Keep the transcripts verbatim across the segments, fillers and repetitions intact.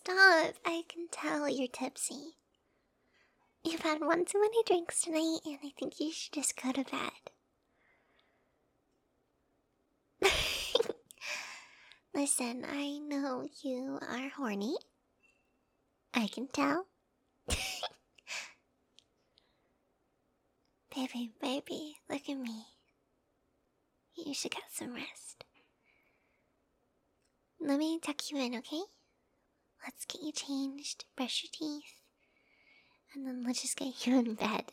stop. I can tell you're tipsy. You've had one too many drinks tonight, and I think you should just go to bed. Listen, I know you are horny. I can tell. Baby, baby, look at me. You should get some rest. Let me tuck you in, okay? Let's get you changed, brush your teeth, and then let's just get you in bed.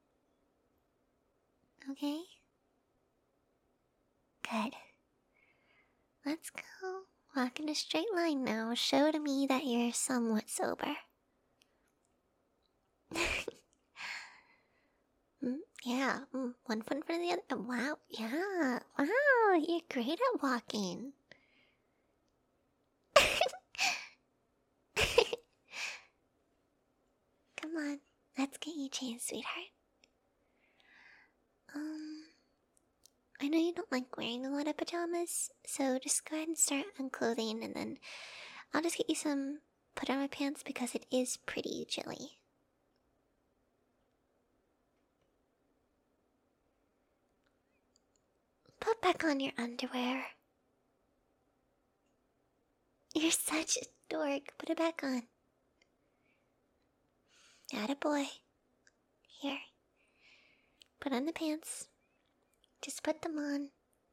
Okay? Good. Let's go. Walk in a straight line now. Show to me that you're somewhat sober. mm, yeah, mm, one foot in front of the other. Wow, yeah. Wow, you're great at walking. Come on, let's get you changed, sweetheart. Um, I know you don't like wearing a lot of pajamas, so just go ahead and start unclothing, and then I'll just get you some pajama pants because it is pretty chilly. Put back on your underwear. You're such a dork. Put it back on. Attaboy. Here. Put on the pants. Just put them on.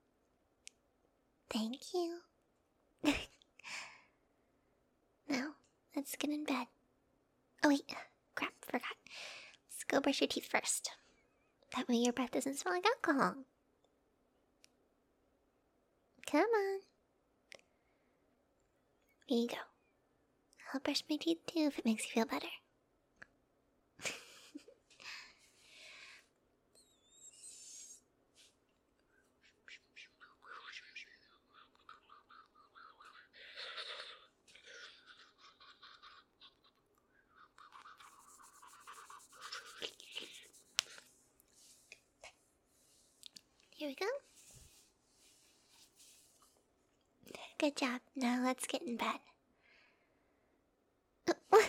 Thank you. Now, let's get in bed. Oh wait, crap, forgot. Let's go brush your teeth first. That way your breath doesn't smell like alcohol. Come on. Here you go. I'll brush my teeth too if it makes you feel better. Here we go. Good job. Now let's get in bed. I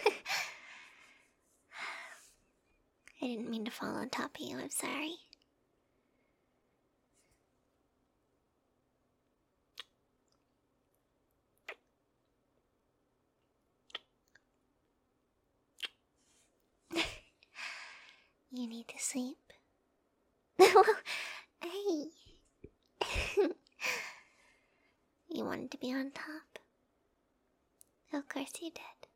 didn't mean to fall on top of you. I'm sorry. You need to sleep. Hey. You wanted to be on top. Of course you did.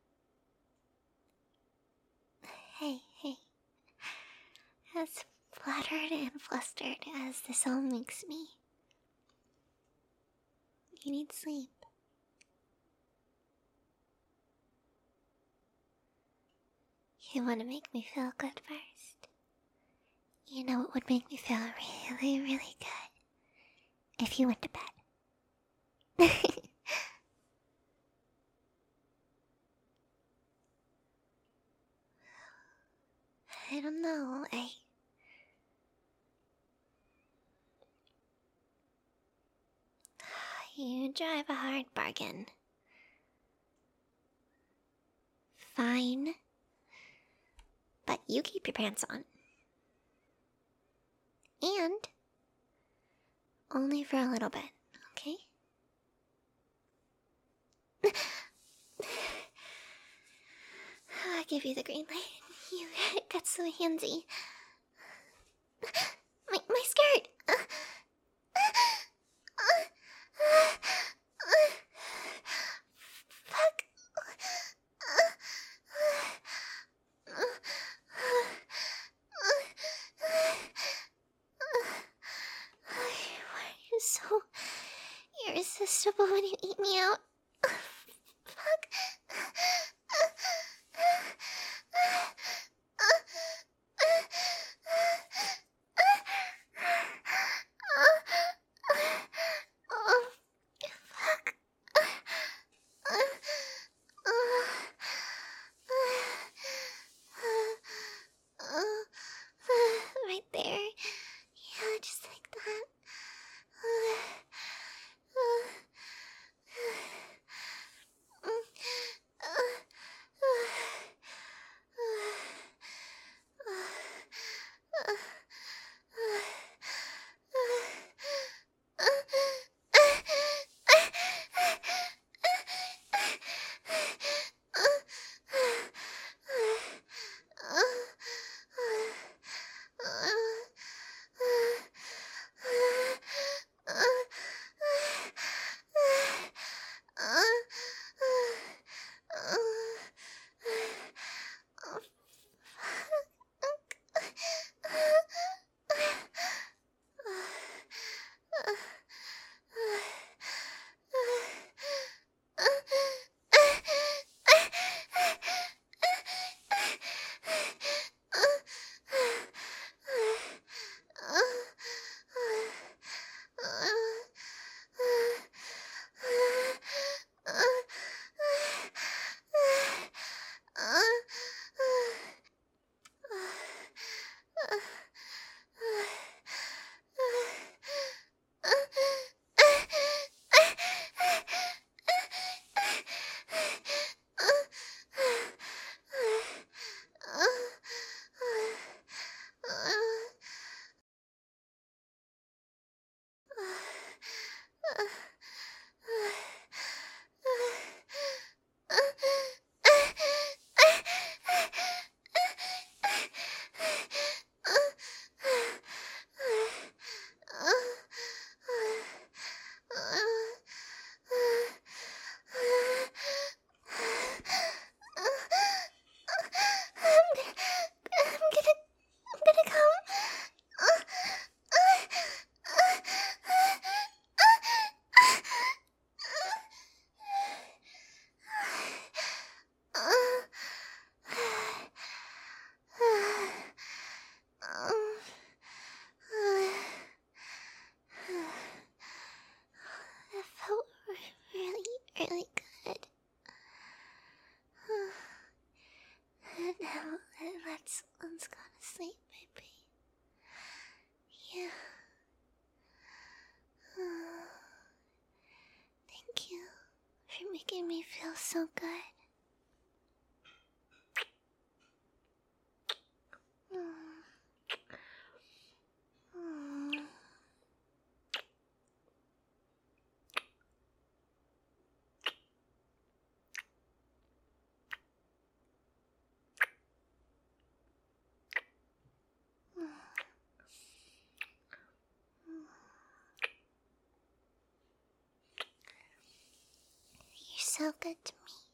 Hey, hey. As flattered and flustered as this all makes me, you need sleep. You want to make me feel good first? You know what would make me feel really, really good? If you went to bed. I don't know, I... You drive a hard bargain. Fine. But you keep your pants on. And only for a little bit, okay? I'll give you the green light. You got so handsy. My, my skirt! Fuck. Why are you so irresistible when you eat me out? Fuck. Right there. Yeah, just like that. You're making me feel so good. Mm. Mm. You're so good to me.